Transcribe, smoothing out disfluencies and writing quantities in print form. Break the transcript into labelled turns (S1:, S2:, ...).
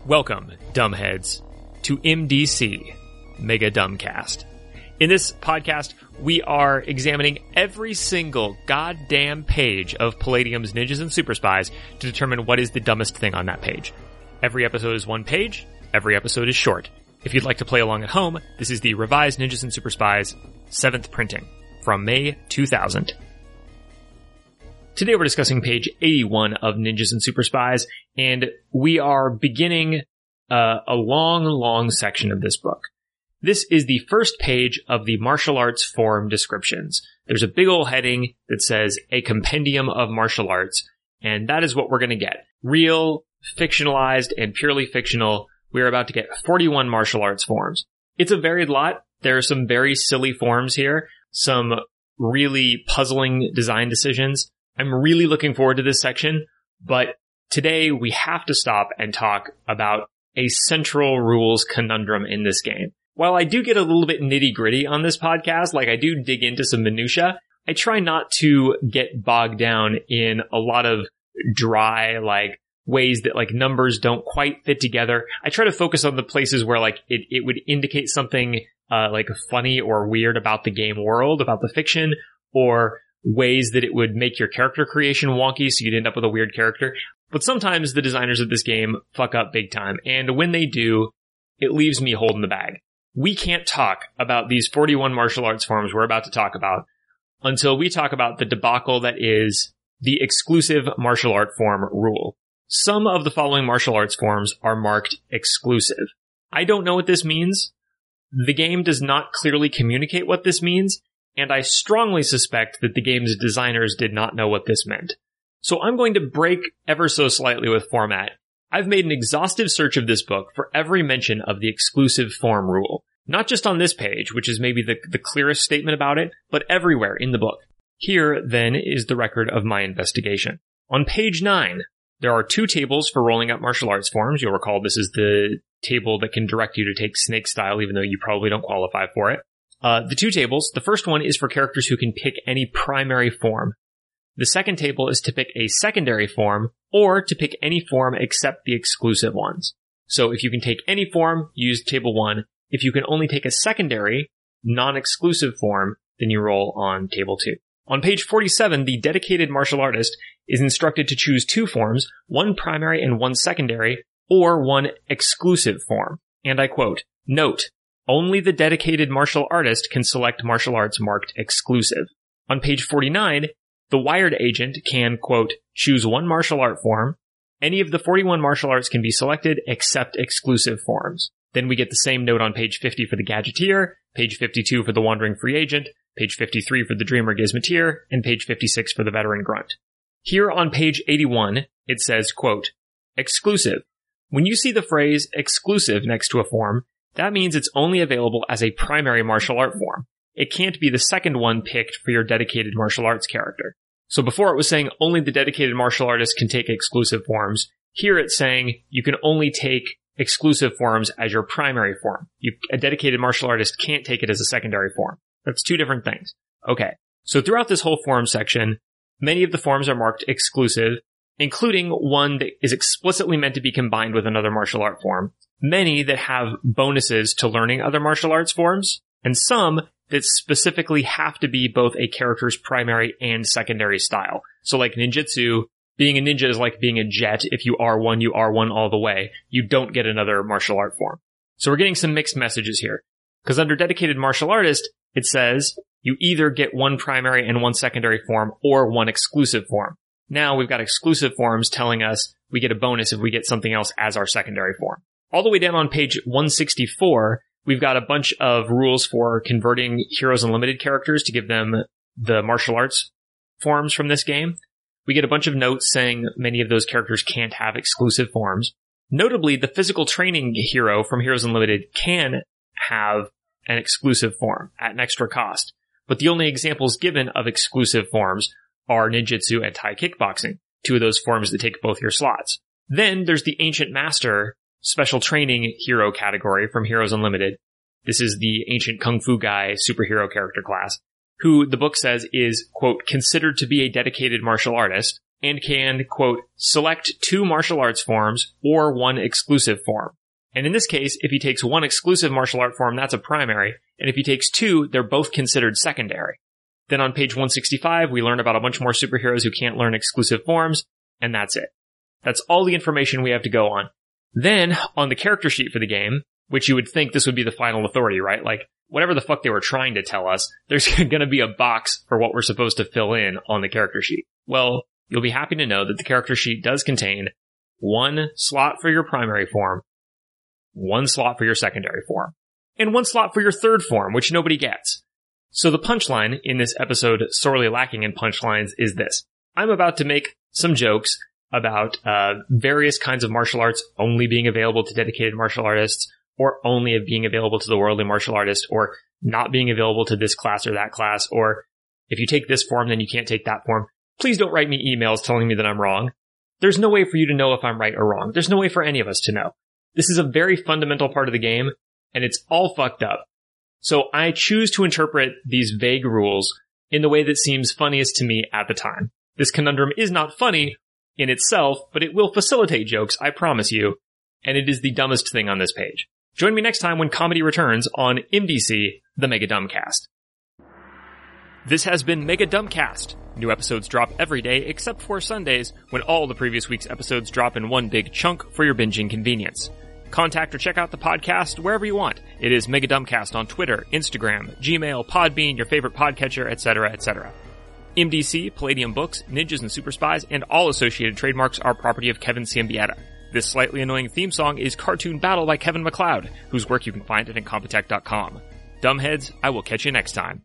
S1: Welcome, dumbheads, to MDC, Mega Dumbcast. In this podcast, we are examining every single goddamn page of Palladium's Ninjas and Super Spies to determine what is the dumbest thing on that page. Every episode is one page, every episode is short. If you'd like to play along at home, this is the revised Ninjas and Super Spies 7th printing from May 2000. Today we're discussing page 81 of Ninjas and Super Spies, and we are beginning a long section of this book. This is the first page of the martial arts form descriptions. There's a big old heading that says, a compendium of martial arts, and that is what we're going to get. Real, fictionalized, and purely fictional. We're about to get 41 martial arts forms. It's a varied lot. There are some very silly forms here, some really puzzling design decisions. I'm really looking forward to this section, but today we have to stop and talk about a central rules conundrum in this game. While I do get a little bit nitty-gritty on this podcast, like I do dig into some minutia, I try not to get bogged down in a lot of dry, ways that, numbers don't quite fit together. I try to focus on the places where, it would indicate something, funny or weird about the game world, about the fiction, or ways that it would make your character creation wonky so you'd end up with a weird character. But sometimes the designers of this game fuck up big time, and when they do, it leaves me holding the bag. We can't talk about these 41 martial arts forms we're about to talk about until we talk about the debacle that is the exclusive martial art form rule. Some of the following martial arts forms are marked exclusive. I don't know what this means. The game does not clearly communicate what this means, and I strongly suspect that the game's designers did not know what this meant. So I'm going to break ever so slightly with format. I've made an exhaustive search of this book for every mention of the exclusive form rule. Not just on this page, which is maybe the clearest statement about it, but everywhere in the book. Here, then, is the record of my investigation. On page 9, there are 2 tables for rolling up martial arts forms. You'll recall this is the table that can direct you to take snake style, even though you probably don't qualify for it. The 2 tables, the first one is for characters who can pick any primary form. The second table is to pick a secondary form, or to pick any form except the exclusive ones. So if you can take any form, use table 1. If you can only take a secondary, non-exclusive form, then you roll on table 2. On page 47, the dedicated martial artist is instructed to choose 2 forms, 1 primary and 1 secondary, or 1 exclusive form. And I quote, "Note, only the dedicated martial artist can select martial arts marked exclusive." On page 49, the wired agent can, quote, "choose 1 martial art form. Any of the 41 martial arts can be selected except exclusive forms." Then we get the same note on page 50 for the gadgeteer, page 52 for the wandering free agent, page 53 for the dreamer gizmoteer, and page 56 for the veteran grunt. Here on page 81, it says, quote, "Exclusive. When you see the phrase exclusive next to a form, that means it's only available as a primary martial art form. It can't be the second one picked for your dedicated martial arts character." So before it was saying only the dedicated martial artist can take exclusive forms. Here it's saying you can only take exclusive forms as your primary form. A dedicated martial artist can't take it as a secondary form. That's 2 different things. Okay. So throughout this whole form section, many of the forms are marked exclusive, including one that is explicitly meant to be combined with another martial art form, many that have bonuses to learning other martial arts forms, and some that specifically have to be both a character's primary and secondary style. So like ninjutsu, being a ninja is like being a jet. If you are one all the way. You don't get another martial art form. So we're getting some mixed messages here. Because under dedicated martial artist, it says you either get 1 primary and 1 secondary form or 1 exclusive form. Now we've got exclusive forms telling us we get a bonus if we get something else as our secondary form. All the way down on page 164, we've got a bunch of rules for converting Heroes Unlimited characters to give them the martial arts forms from this game. We get a bunch of notes saying many of those characters can't have exclusive forms. Notably, the physical training hero from Heroes Unlimited can have an exclusive form at an extra cost. But the only examples given of exclusive forms are ninjutsu and Thai kickboxing, 2 of those forms that take both your slots. Then there's the Ancient Master special training hero category from Heroes Unlimited. This is the ancient kung fu guy superhero character class, who the book says is, quote, considered to be a dedicated martial artist. and can, quote, select 2 martial arts forms or 1 exclusive form. And in this case, if he takes 1 exclusive martial art form, that's a primary, and if he takes 2, they're both considered secondary. Then on page 165, we learn about a bunch more superheroes who can't learn exclusive forms, and that's it. That's all the information we have to go on. Then, on the character sheet for the game, which you would think this would be the final authority, right? Like, whatever the fuck they were trying to tell us, there's gonna be a box for what we're supposed to fill in on the character sheet. Well, you'll be happy to know that the character sheet does contain 1 slot for your primary form, 1 slot for your secondary form, and 1 slot for your third form, which nobody gets. So the punchline in this episode, sorely lacking in punchlines, is this. I'm about to make some jokes about various kinds of martial arts only being available to dedicated martial artists, or only being available to the worldly martial artist, or not being available to this class or that class, or if you take this form, then you can't take that form. Please don't write me emails telling me that I'm wrong. There's no way for you to know if I'm right or wrong. There's no way for any of us to know. This is a very fundamental part of the game, and it's all fucked up. So I choose to interpret these vague rules in the way that seems funniest to me at the time. This conundrum is not funny in itself, but it will facilitate jokes, I promise you, and it is the dumbest thing on this page. Join me next time when comedy returns on MDC, the Mega Dumbcast. This has been Mega Dumbcast. New episodes drop every day except for Sundays, when all the previous week's episodes drop in one big chunk for your binging convenience. Contact or check out the podcast wherever you want. It is Mega Dumbcast on Twitter, Instagram, Gmail, Podbean, your favorite podcatcher, etc., etc. MDC, Palladium Books, Ninjas and Super Spies, and all associated trademarks are property of Kevin Sambietta. This slightly annoying theme song is Cartoon Battle by Kevin MacLeod, whose work you can find at Incompetech.com. Dumbheads, I will catch you next time.